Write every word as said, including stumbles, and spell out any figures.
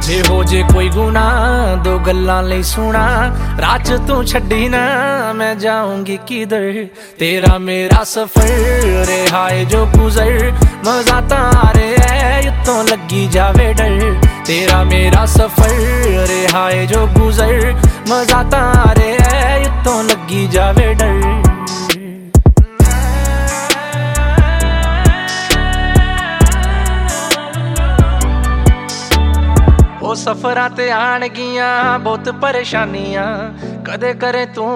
जे हो जे कोई गुना दो गल्लां लई सुना, राह च तू छड्डी ना मैं जाऊंगी किधर। तेरा मेरा सफर रहा है जो गुजर, मजा तारे है युत्तों लगी जावे डर। तेरा मेरा सफर रहा है जो गुजर, मजा तारे है युत्तों लगी जावे डर। ओ सफरां ते आणगियां बहुत परेशानियां, कदे करे तू